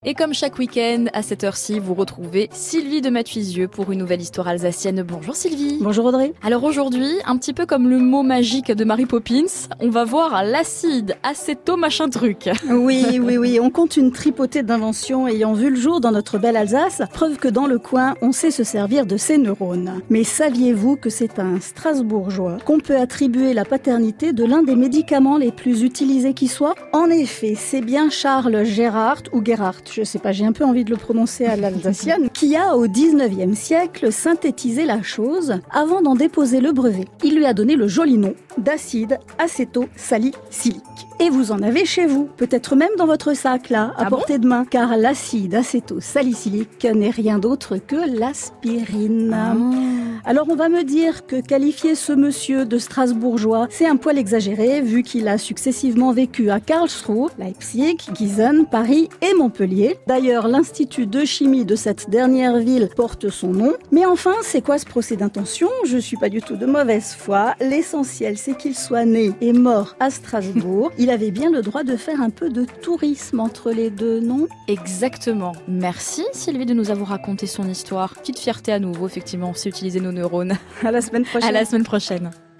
Et comme chaque week-end, à cette heure-ci, vous retrouvez Sylvie de Mathuisieux pour une nouvelle histoire alsacienne. Bonjour Sylvie. Bonjour Audrey. Alors aujourd'hui, un petit peu comme le mot magique de Mary Poppins, on va voir l'acide acéto machin truc. Oui, on compte une tripotée d'inventions ayant vu le jour dans notre belle Alsace, preuve que dans le coin, on sait se servir de ses neurones. Mais saviez-vous que c'est à un Strasbourgeois qu'on peut attribuer la paternité de l'un des médicaments les plus utilisés qui soit? En effet, c'est bien Charles Gerhardt ou Gerhardt, je sais pas, j'ai un peu envie de le prononcer à l'alsacienne, qui a au 19e siècle synthétisé la chose avant d'en déposer le brevet. Il lui a donné le joli nom d'acide acéto-salicylique. Et vous en avez chez vous, peut-être même dans votre sac là, à portée de main, car l'acide acéto-salicylique n'est rien d'autre que l'aspirine. Alors on va me dire que qualifier ce monsieur de Strasbourgeois, c'est un poil exagéré, vu qu'il a successivement vécu à Karlsruhe, Leipzig, Gießen, Paris et Montpellier. D'ailleurs, l'institut de chimie de cette dernière ville porte son nom. Mais enfin, c'est quoi ce procès d'intention? Je suis pas du tout de mauvaise foi. L'essentiel, c'est qu'il soit né et mort à Strasbourg. Il avait bien le droit de faire un peu de tourisme entre les deux, non? Exactement. Merci Sylvie de nous avoir raconté son histoire. Petite fierté à nouveau, effectivement, on sait utiliser nos neurones. À la semaine prochaine. À la semaine prochaine.